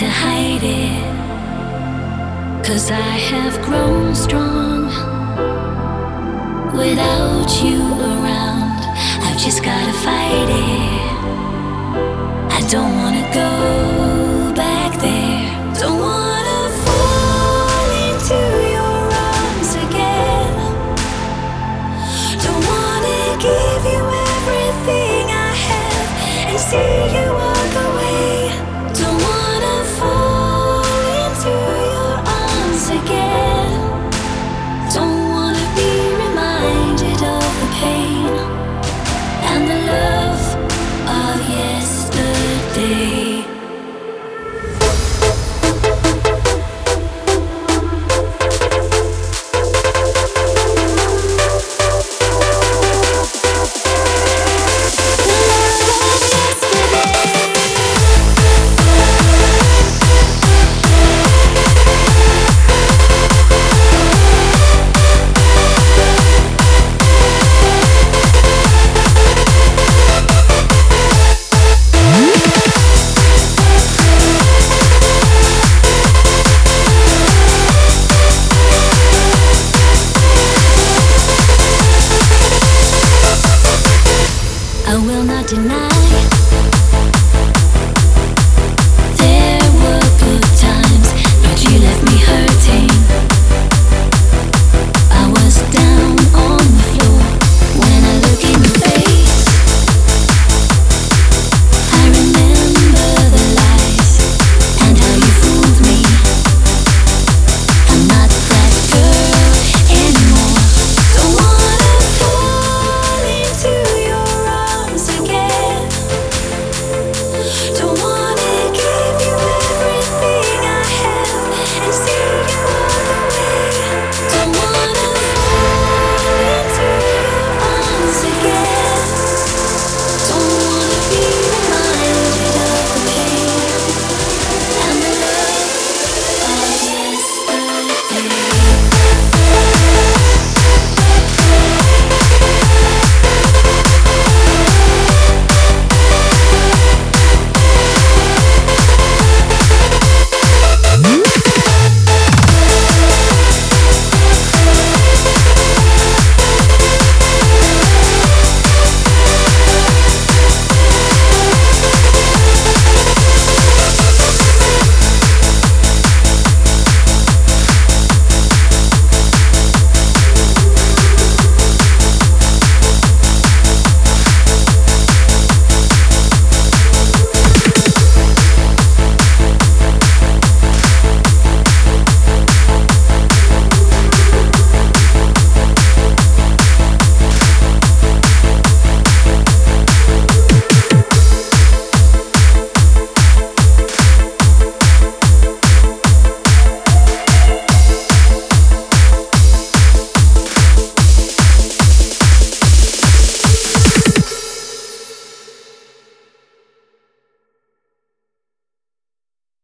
to hide it, 'cause I have grown strong without you around. I've just gotta fight it. I don't wanna go back there. Don't wanna fall into your arms again. Don't wanna give you everything I have and see you walk away. Don't wanna fall into your arms again. Don't wanna be reminded of the pain and the love of yesterday. I will not deny